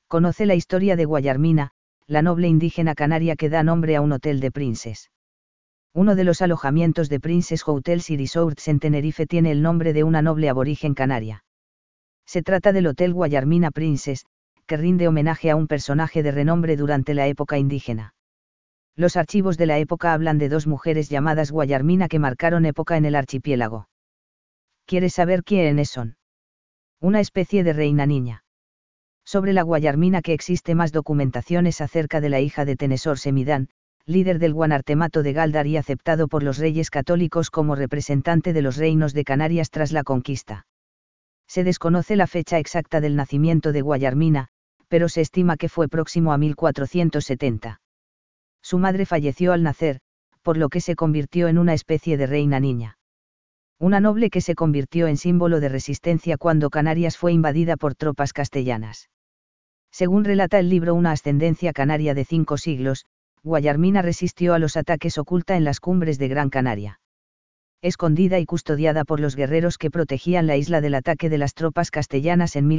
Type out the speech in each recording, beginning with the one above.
Conoce la historia de Guayarmina, la noble indígena canaria que da nombre a un hotel de Princes. Uno de los alojamientos de Princes Hotels y Resorts en Tenerife tiene el nombre de una noble aborigen canaria. Se trata del Hotel Guayarmina Princes, que rinde homenaje a un personaje de renombre durante la época indígena. Los archivos de la época hablan de dos mujeres llamadas Guayarmina que marcaron época en el archipiélago. ¿Quieres saber quiénes son? Una especie de reina niña. Sobre la Guayarmina que existe más documentaciones acerca de la hija de Tenesor Semidán, líder del Guanartemato de Gáldar y aceptado por los reyes católicos como representante de los reinos de Canarias tras la conquista. Se desconoce la fecha exacta del nacimiento de Guayarmina, pero se estima que fue próximo a 1470. Su madre falleció al nacer, por lo que se convirtió en una especie de reina niña. Una noble que se convirtió en símbolo de resistencia cuando Canarias fue invadida por tropas castellanas. Según relata el libro Una ascendencia canaria de 5 siglos, Guayarmina resistió a los ataques oculta en las cumbres de Gran Canaria. Escondida y custodiada por los guerreros que protegían la isla del ataque de las tropas castellanas en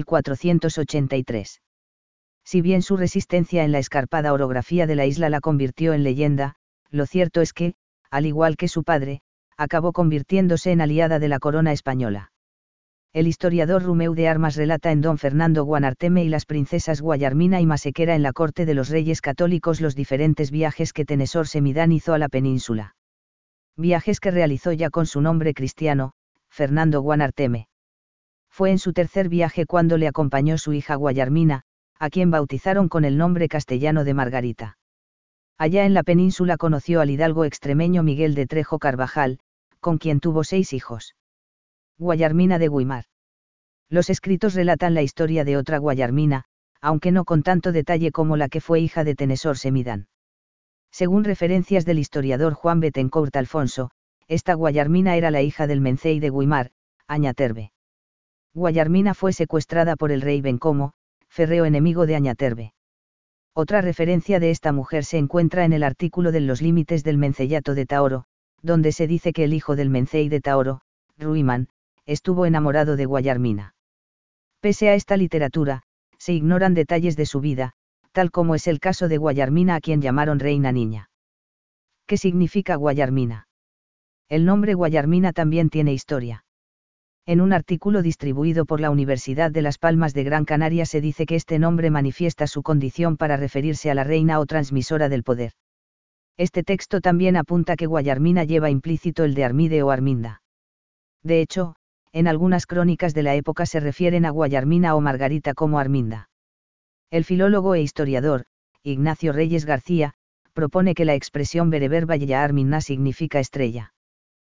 1483. Si bien su resistencia en la escarpada orografía de la isla la convirtió en leyenda, lo cierto es que, al igual que su padre, acabó convirtiéndose en aliada de la corona española. El historiador Rumeu de Armas relata en Don Fernando Guanarteme y las princesas Guayarmina y Masequera en la corte de los reyes católicos los diferentes viajes que Tenesor Semidán hizo a la península. Viajes que realizó ya con su nombre cristiano, Fernando Guanarteme. Fue en su tercer viaje cuando le acompañó su hija Guayarmina, a quien bautizaron con el nombre castellano de Margarita. Allá en la península conoció al hidalgo extremeño Miguel de Trejo Carvajal, con quien tuvo 6 hijos. Guayarmina de Güímar. Los escritos relatan la historia de otra Guayarmina, aunque no con tanto detalle como la que fue hija de Tenesor Semidán. Según referencias del historiador Juan Bettencourt Alfonso, esta Guayarmina era la hija del Mencey de Güímar, Añaterbe. Guayarmina fue secuestrada por el rey Bencomo, férreo enemigo de Añaterbe. Otra referencia de esta mujer se encuentra en el artículo de Los límites del Menceyato de Taoro, donde se dice que el hijo del Mencey de Taoro, Ruimán, estuvo enamorado de Guayarmina. Pese a esta literatura, se ignoran detalles de su vida, tal como es el caso de Guayarmina a quien llamaron reina niña. ¿Qué significa Guayarmina? El nombre Guayarmina también tiene historia. En un artículo distribuido por la Universidad de Las Palmas de Gran Canaria se dice que este nombre manifiesta su condición para referirse a la reina o transmisora del poder. Este texto también apunta que Guayarmina lleva implícito el de Armide o Arminda. De hecho, en algunas crónicas de la época se refieren a Guayarmina o Margarita como Arminda. El filólogo e historiador, Ignacio Reyes García, propone que la expresión bereber Valla Arminna significa estrella.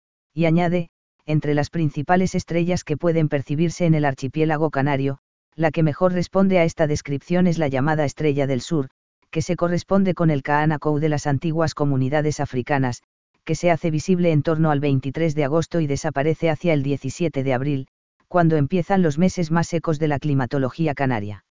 Y añade, entre las principales estrellas que pueden percibirse en el archipiélago canario, la que mejor responde a esta descripción es la llamada Estrella del Sur, que se corresponde con el Kahanakou de las antiguas comunidades africanas, que se hace visible en torno al 23 de agosto y desaparece hacia el 17 de abril, cuando empiezan los meses más secos de la climatología canaria.